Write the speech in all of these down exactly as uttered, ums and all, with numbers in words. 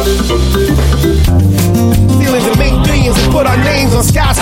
Feelings and make billions and put our names on skies.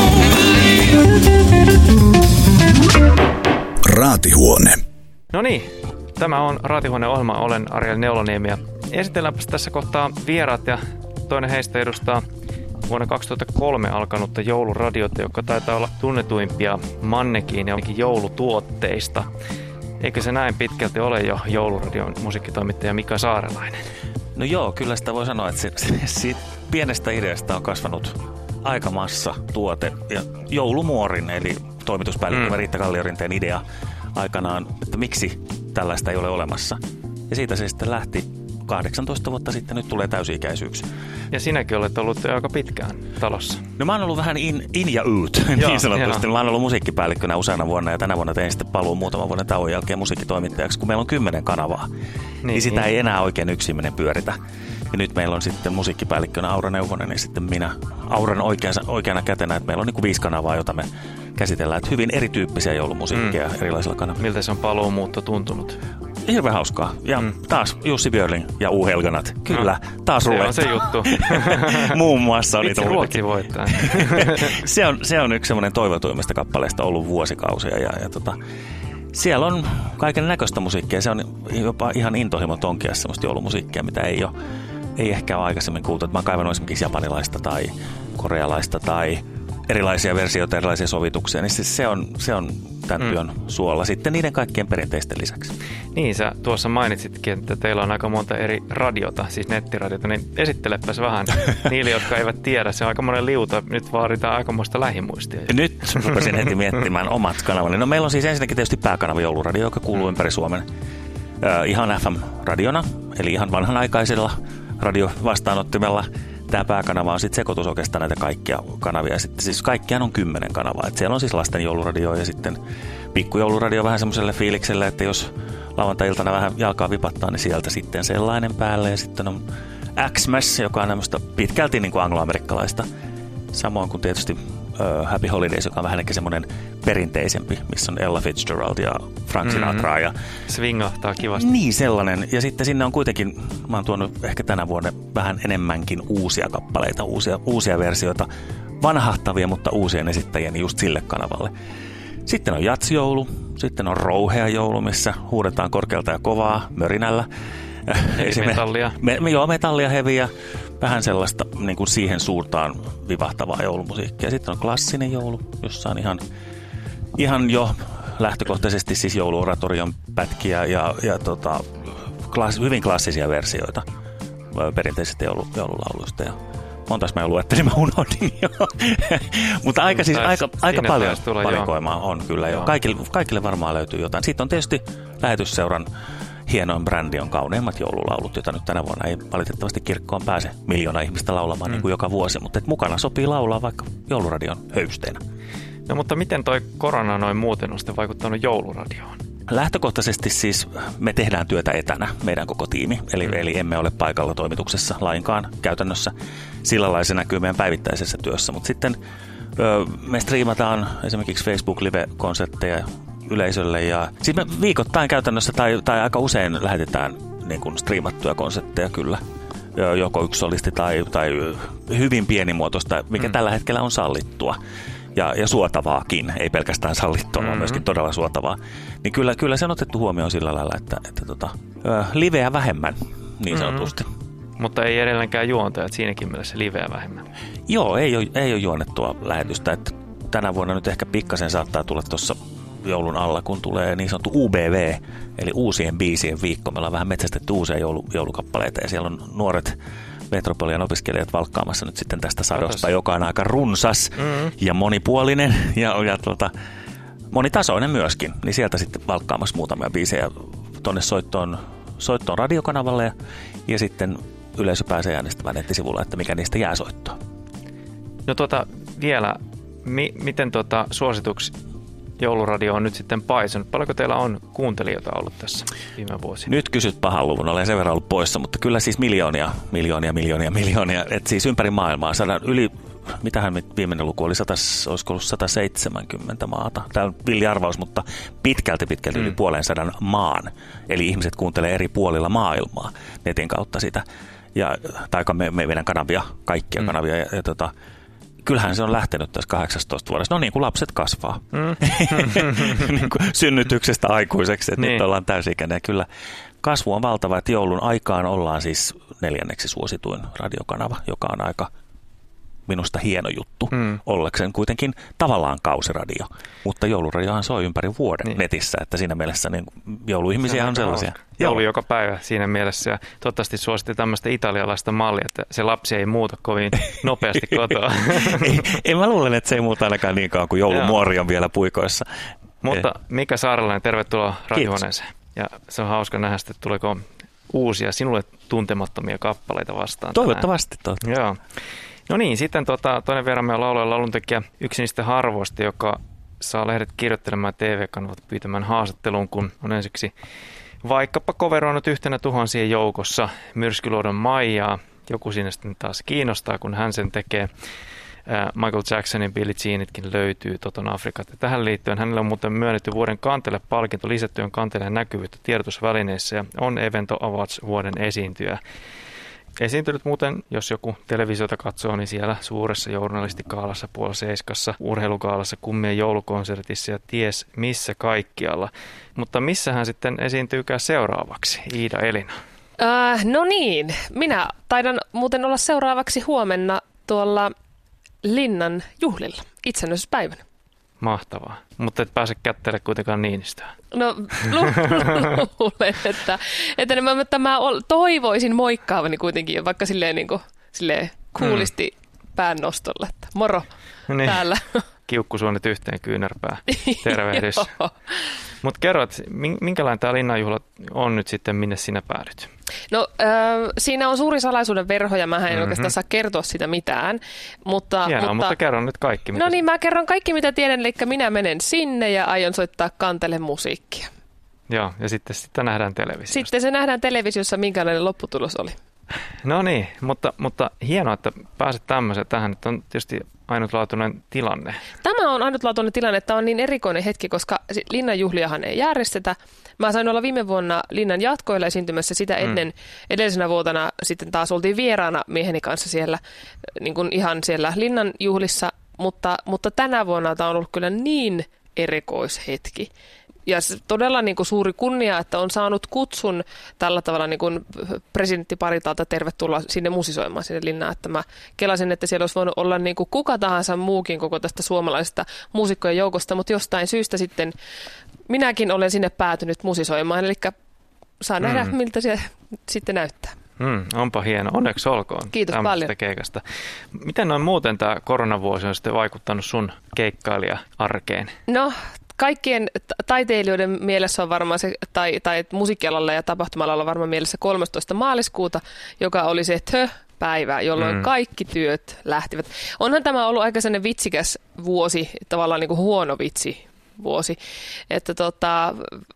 Raatihuone. No niin, tämä on Raatihuone-ohjelma. Olen Ariel Neuloniemi ja esitelläänpäs tässä kohtaa vieraat ja toinen heistä edustaa vuonna kaksituhattakolme alkanutta jouluradiota, joka taitaa olla tunnetuimpia Mannekiin ja joulutuotteista. Eikö se näin pitkälti ole jo jouluradion musiikkitoimittaja Mika Saarelainen? No joo, kyllä sitä voi sanoa, että siitä pienestä ideasta on kasvanut aikamassa tuote ja joulumuorin, eli toimituspäällikkö mm. Riitta Kalliorinteen idea aikanaan, että miksi tällaista ei ole olemassa. Ja siitä se sitten lähti kahdeksantoista vuotta sitten, nyt tulee täysi-ikäisyyksi. Ja sinäkin olet ollut aika pitkään talossa. No mä oon ollut vähän in, in ja out, niin sanotusti. Mä oon ollut musiikkipäällikkönä useana vuonna ja tänä vuonna tein sitten paluun muutaman vuoden tauon jälkeen musiikkitoimittajaksi, kun meillä on kymmenen kanavaa. Niin, niin sitä niin. ei enää oikein yksiminen pyöritä. Ja nyt meillä on sitten musiikkipäällikkönä Aura Neuvonen ja sitten minä Auran oikeana, oikeana kätenä, että meillä on niin kuin viisi kanavaa, jota me käsitellään. Että hyvin erityyppisiä joulumusiikkia mm. erilaisilla kanavilla. Miltä se on paluumuutto tuntunut? Hirveän hauskaa. Ja mm. taas Jussi Björling ja U. Helganat. Kyllä, no, taas ruletta. Se on se juttu. Muun muassa oli tullut. Ruotsi voittaa. se, on, se on yksi semmoinen toivotuimmista kappaleista ollut vuosikausia. Ja, ja tota, siellä on kaiken näköistä musiikkia. Se on jopa ihan intohimon tonkia semmoista joulumusiikkia, mitä ei ole. Ei ehkä ole aikaisemmin kuultu. Mä oon kaivannut esimerkiksi japanilaista tai korealaista tai erilaisia versioita, erilaisia sovituksia. Niin se on, se on tämän mm. työn suolla sitten niiden kaikkien perinteisten lisäksi. Niin, sä tuossa mainitsitkin, että teillä on aika monta eri radiota, siis nettiradiota, niin esittelepäs vähän niille, jotka eivät tiedä. Se on aika monen liuta. Nyt vaaditaan aikamoista lähimuistia. Ja nyt rupesin heti miettimään omat kanavani. No meillä on siis ensinnäkin tietysti pääkanava Jouluradio, joka kuuluu ympäri Suomen äh, ihan F M-radiona, eli ihan vanhanaikaisella radiovastaanottimella. Tämä pääkanava on sitten sekoitus oikeastaan näitä kaikkia kanavia. Sitten siis kaikkiaan on kymmenen kanavaa. Et siellä on siis lasten jouluradio ja sitten pikkujouluradio vähän semmoiselle fiilikselle, että jos lauantai-iltana vähän jalkaa vipattaa, niin sieltä sitten sellainen päälle. Ja sitten on Xmas, joka on tämmöistä pitkälti niin kuin angloamerikkalaista. Samoin kuin tietysti uh, Happy Holidays, joka on vähän ehkä semmoinen perinteisempi, missä on Ella Fitzgerald ja Frank Sinatra. Mm-hmm. Ja swingahtaa kivasti. Niin, sellainen. Ja sitten sinne on kuitenkin, mä oon tuonut ehkä tänä vuonna vähän enemmänkin uusia kappaleita, uusia, uusia versioita, vanhahtavia, mutta uusien esittäjien just sille kanavalle. Sitten on jatsjoulu, sitten on rouhea joulu, missä huudetaan korkealta ja kovaa mörinällä. Eli metallia. Me, me, joo, metallia, heviä, vähän sellaista niin kuin siihen suuntaan vivahtavaa joulumusiikkia. Sitten on klassinen joulu, jossa on ihan, ihan jo lähtökohtaisesti siis jouluoratorion pätkiä ja, ja tota, klass, hyvin klassisia versioita perinteisistä joulu, joululauluista. Ja montas mä jo luettelin, mä unohdin jo. Mutta aika, siis, aika, aika paljon valikoimaa on kyllä jo. Kaikille, kaikille varmaan löytyy jotain. Sitten on tietysti lähetysseuran hienoin brändi on Kauneimmat joululaulut, jota nyt tänä vuonna ei valitettavasti kirkkoon pääse miljoona ihmistä laulamaan mm. niin kuin joka vuosi, mutta et mukana sopii laulaa vaikka jouluradion höysteenä. No mutta miten toi korona noin muuten on sitten vaikuttanut jouluradioon? Lähtökohtaisesti siis me tehdään työtä etänä, meidän koko tiimi, eli, mm. eli emme ole paikalla toimituksessa lainkaan käytännössä. Sillä lailla se näkyy meidän päivittäisessä työssä, mutta sitten ö, me striimataan esimerkiksi Facebook-live-konsertteja yleisölle ja sitten me viikoittain käytännössä tai, tai aika usein lähetetään niin kuin striimattuja konsertteja kyllä. Joko yksi solisti tai, tai hyvin pienimuotoista, mikä mm. tällä hetkellä on sallittua. Ja, ja suotavaakin, ei pelkästään sallittua, mm-hmm. vaan myöskin todella suotavaa. Niin kyllä, kyllä se on otettu huomioon sillä lailla, että, että tota, liveä vähemmän, niin sanotusti. Mm-hmm. Mutta ei edelleenkään juontajat siinäkin mielessä liveä vähemmän. Joo, ei ole, ei ole juonnettua lähetystä. Että tänä vuonna nyt ehkä pikkasen saattaa tulla tuossa joulun alla, kun tulee niin sanottu U B V, eli uusien biisien viikko. Me ollaan vähän metsästetty uusia joulu, joulukappaleita ja siellä on nuoret Metropolian opiskelijat valkkaamassa nyt sitten tästä sadosta, joka on aika runsas mm-hmm. ja monipuolinen ja, ja tuota, monitasoinen myöskin. Niin sieltä sitten valkkaamassa muutamia biisejä tuonne soittoon, soittoon radiokanavalle ja, ja sitten yleisö pääsee äänestämään nettisivulla, että mikä niistä jää soittoon. No tuota vielä, mi- miten tuota suosituksi jouluradio on nyt sitten paisunut? Paljonko teillä on kuuntelijoita ollut tässä viime vuosina? Nyt kysyt pahan luvun, olen sen verran ollut poissa, mutta kyllä siis miljoonia, miljoonia, miljoonia, miljoonia, että siis ympäri maailmaa saadaan yli, mitähän viimeinen luku oli, sata, olisiko ollut sata seitsemänkymmentä maata. Tämä on villi arvaus, mutta pitkälti pitkälti mm. yli puolen sadan maan, eli ihmiset kuuntelee eri puolilla maailmaa netin kautta sitä. ja, tai me, me meidän kanavia, kaikkia mm. kanavia. Ja, ja tota, kyllähän se on lähtenyt tässä kahdeksantoista vuodessa. No niin kuin lapset kasvaa. Mm. niin kuin synnytyksestä aikuiseksi, että niin. Nyt ollaan täysi-ikäinen. Ja kyllä kasvu on valtava, että joulun aikaan ollaan siis neljänneksi suosituin radiokanava, joka on aika minusta hieno juttu, mm. ollakseen kuitenkin tavallaan kausiradio. Mutta jouluradiohan soi ympäri vuoden niin. netissä, että siinä mielessä niin jouluihmisiä on, on sellaisia. Joulu joka päivä siinä mielessä. Ja toivottavasti suositti tämmöistä italialaista mallia, että se lapsi ei muuta kovin nopeasti kotoa. ei, ei mä luulen, että se ei muuta ainakaan niin kauan kuin joulumuori on vielä puikoissa. Mutta Mika Saarelainen, tervetuloa radiohuoneeseen. Ja se on hauska nähdä, että tuleeko uusia sinulle tuntemattomia kappaleita vastaan. Toivottavasti. toivottavasti. Joo. No niin, sitten tota, toinen vieraamme on laulaja ja lauluntekijä, yksi niistä harvoista, joka saa lehdet kirjoittelemaan T V-kanavat pyytämään haastatteluun, kun on ensiksi vaikkapa coveroinut yhtenä tuhansien joukossa Myrskyluodon Maijaa. Joku siinä sitten taas kiinnostaa, kun hän sen tekee. Michael Jacksonin Billie Jeanitkin löytyy Toton Afrikat. Ja tähän liittyen hänelle on muuten myönnetty vuoden Kantele-palkinto lisättyön kanteleen näkyvyyttä tiedotusvälineissä ja on Evento Awards vuoden esiintyjä. Esiintynyt muuten, jos joku televisiota katsoo, niin siellä suuressa journalistikaalassa, puolella seiskassa, urheilukaalassa, kummien joulukonsertissa ja ties missä kaikkialla. Mutta missä hän sitten esiintyykään seuraavaksi, Iida Elina? Äh, no niin, minä taidan muuten olla seuraavaksi huomenna tuolla Linnan juhlilla, itsenäisyyspäivänä. Mahtavaa, mutta et pääse kättele kuitenkaan Niinistöä. No luulen, että, että, että mä toivoisin moikkaavani kuitenkin, vaikka silleen, niin kuin, silleen kuulisti mm. pään nostolla, että moro niin. Täällä. Kiukkusuonet yhteen kyynärpää, tervehdys. Mutta kerro, että minkälainen tämä Linnanjuhla on nyt sitten, minne sinä päädyt? No äh, siinä on suuri salaisuuden verho ja mä en mm-hmm. oikeastaan saa kertoa sitä mitään. Mutta, Hienoa, mutta, mutta kerron nyt kaikki. No niin, mä kerron kaikki mitä tiedän, eli minä menen sinne ja aion soittaa Kantele musiikkia. Joo, ja sitten sitä nähdään televisiossa. Sitten se nähdään televisiossa, minkälainen lopputulos oli. No niin, mutta, mutta hienoa, että pääset tämmöiseen tähän. Nyt on tietysti ainutlaatuinen tilanne. Tämä on ainutlaatuinen tilanne. Tämä on niin erikoinen hetki, koska Linnan juhliahan ei järjestetä. Mä sain olla viime vuonna Linnan jatkoilla esiintymässä sitä ennen. Mm. Edellisenä vuotena sitten taas oltiin vieraana mieheni kanssa siellä, niin kuin ihan siellä Linnan juhlissa. Mutta, mutta tänä vuonna tämä on ollut kyllä niin erikoishetki. Ja todella niin kuin suuri kunnia, että on saanut kutsun tällä tavalla niin kuin presidentti Paritalta tervetuloa sinne musisoimaan sinne Linnaan. Että mä kelasin, että siellä olisi voinut olla niin kuin kuka tahansa muukin koko tästä suomalaisesta muusikkojen joukosta, mutta jostain syystä sitten minäkin olen sinne päätynyt musisoimaan. Eli saa nähdä, mm. miltä se sitten näyttää. Mm, onpa hieno. Onneksi olkoon. Kiitos paljon. Keikasta. Miten noin muuten tämä koronavuosi on sitten vaikuttanut sun keikkailija-arkeen? No, kaikkien taiteilijoiden mielessä on varmaan se, tai, tai musiikkialalla ja tapahtuma-alalla varmaan mielessä kolmastoista maaliskuuta, joka oli se tö-päivä, jolloin mm. kaikki työt lähtivät. Onhan tämä ollut aika sellainen vitsikäs vuosi, tavallaan niin kuin huono vitsi vuosi, että tota,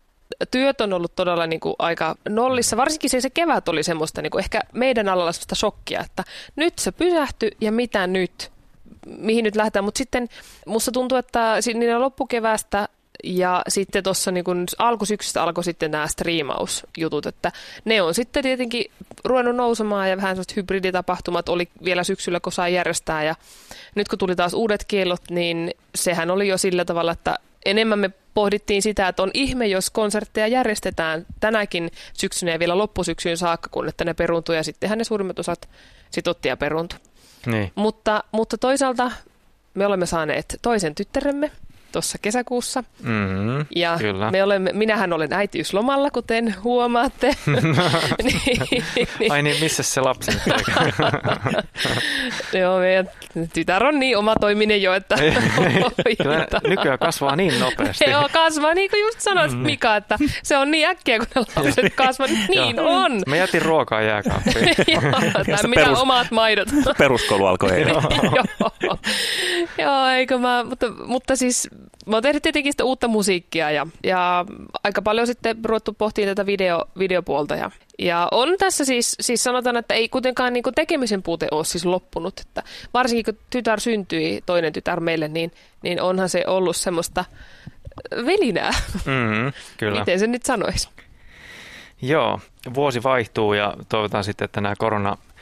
työt on ollut todella niin kuin aika nollissa. Varsinkin se, se kevät oli semmoista, niin kuin ehkä meidän alalla semmoista shokkia, että nyt se pysähtyi ja mitä nyt? Mihin nyt lähdetään, mutta sitten musta tuntuu, että niin loppukeväästä ja sitten tuossa niin kun alkusyksystä alkoi sitten nämä striimausjutut, että ne on sitten tietenkin ruvennut nousemaan ja vähän sellaiset hybriditapahtumat oli vielä syksyllä, kun sai järjestää ja nyt kun tuli taas uudet kiellot, niin sehän oli jo sillä tavalla, että enemmän me pohdittiin sitä, että on ihme, jos konsertteja järjestetään tänäkin syksynä ja vielä loppusyksyyn saakka, kun että ne peruuntui ja sittenhän ne suurimmat osat sit otti ja peruuntui. Niin. Mutta, mutta toisaalta me olemme saaneet toisen tyttäremme tuossa kesäkuussa. Mm-hmm, ja me olemme, minähän olen äitiyslomalla, kuten huomaatte. niin, Ai niin, missä se lapsi nyt Joo, meidän tytär on niin omatoiminen jo, että kyllä nykyään kasvaa niin nopeasti. Joo, kasvaa niin kuin just sanoit Mika, että se on niin äkkiä, kun ne lapset kasvaa. Niin on. Mä jätin ruokaa jääkaappiin. Tai mitä perus, omat maidot. Peruskoulu alkoi eilen. Joo, Joo eikö mä, mutta, mutta siis mä oon tehnyt tietenkin sitä uutta musiikkia ja, ja aika paljon sitten ruvettu pohtimaan tätä video, videopuolta. Ja, ja on tässä siis, siis sanotaan, että ei kuitenkaan niin kuin tekemisen puute ole siis loppunut. Että varsinkin kun tytär syntyi, toinen tytär meille, niin, niin onhan se ollut semmoista velinää. Mm, kyllä. Miten se nyt sanoisi? Joo, vuosi vaihtuu ja toivotaan sitten, että nämä korona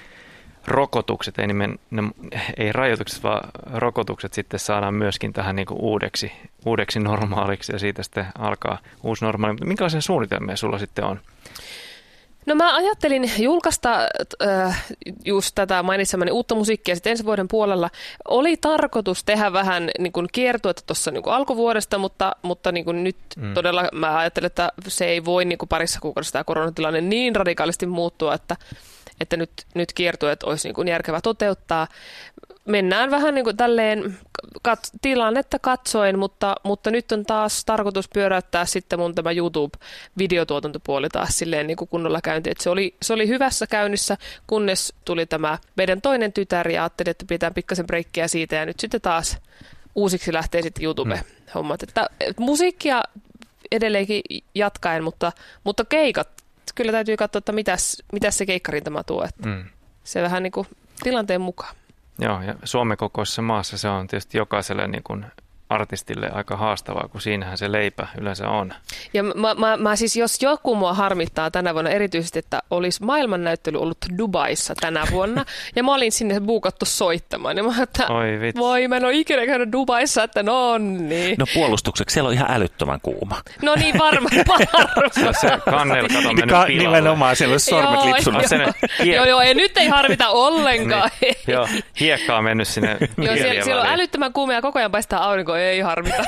rokotukset, ei, nimen, ne, ei rajoitukset, vaan rokotukset sitten saadaan myöskin tähän niin kuin uudeksi, uudeksi normaaliksi ja siitä sitten alkaa uusi normaali. Mutta minkälaisia suunnitelmia sulla sitten on? No mä ajattelin julkaista äh, just tätä mainitsemani uutta musiikkia sitten ensi vuoden puolella. Oli tarkoitus tehdä vähän niin kuin kiertuetta tuossa niin kuin alkuvuodesta, mutta, mutta niin kuin nyt mm. todella mä ajattelen, että se ei voi niin kuin parissa kuukaudessa tämä koronatilanne niin radikaalisti muuttua, että, että nyt, nyt kiertueet olisi niin kuin järkevä toteuttaa. Mennään vähän niin kuin tälleen kat- tilannetta katsoen, mutta, mutta nyt on taas tarkoitus pyöräyttää sitten mun tämä YouTube-videotuotantopuoli taas silleen niin kuin kunnolla käynti. Et se, oli, se oli hyvässä käynnissä, kunnes tuli tämä meidän toinen tytär ja ajattelin, että pitää pikkasen breikkiä siitä ja nyt sitten taas uusiksi lähtee sitten YouTube-hommat. Että, et musiikkia edelleenkin jatkaen, mutta, mutta keikat, kyllä täytyy katsoa, että mitäs, mitäs se keikkarintama tuo. Että mm. Se vähän niin kuin tilanteen mukaan. Joo, ja Suomen kokoisessa maassa se on tietysti jokaiselle niin kuin artistille aika haastavaa, kun siinähän se leipä yleensä on. Ja mä, mä, mä siis, jos joku mua harmittaa tänä vuonna erityisesti, että olisi maailmannäyttely ollut Dubaissa tänä vuonna, ja mä olin sinne buukattu soittamaan, ja mä että Oi, vitsi. Voi, mä en ole ikinä käynyt Dubaissa, että no on niin. No puolustukseksi, siellä on ihan älyttömän kuuma. No niin, varmaan, varmaan. Se kannel, kato, mennyt Ka- pilalle. Nimenomaan, siellä on sormet joo, lipsunut. Joo, hie- joo, joo, ei, nyt ei harvita ollenkaan. Niin, joo, hiekkaa on mennyt sinne. Joo, siellä, siellä on älyttömän kuuma ja koko ajan paistaa aurinko, ei harvita.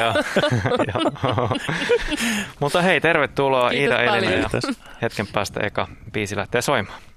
Mutta hei, tervetuloa Kiitos Iida Elina ja paljon. hetken päästä eka biisi lähtee soimaan.